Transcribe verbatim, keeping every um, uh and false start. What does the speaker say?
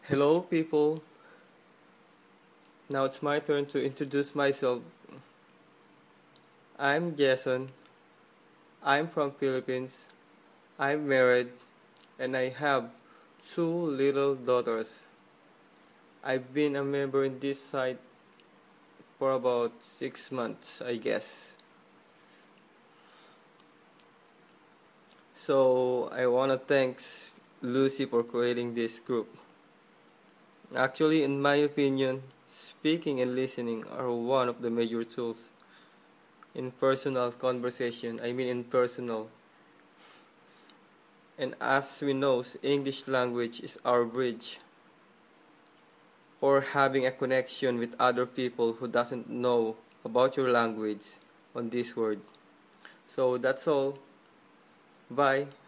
Hello, people. Now it's my turn to introduce myself. I'm Jason. I'm from Philippines. I'm married and I have two little daughters. I've been a member in this site for about six months, I guess. So I wanna thank Lucy for creating this group. Actually, in my opinion, speaking and listening are one of the major tools in personal conversation. I mean, in personal. And as we know, English language is our bridge for having a connection with other people who doesn't know about your language on this word. So that's all. Bye.